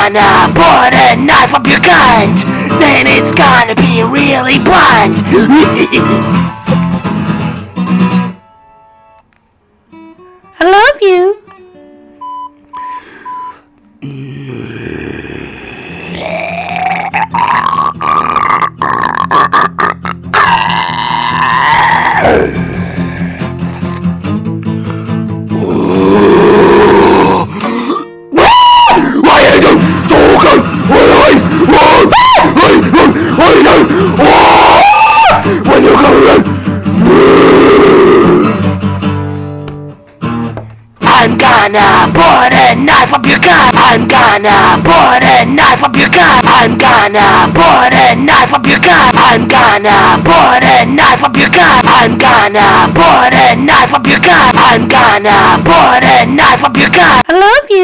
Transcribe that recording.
gonna put a knife up your cunt. Then it's gonna be really blunt. I love you. I'm gonna put a knife up your gut. I'm gonna put a knife up your gut. I'm gonna put a knife up your gut. I'm gonna put a knife up your gut. I'm gonna put a knife up your gut. I'm gonna put a knife up your gut. I love you.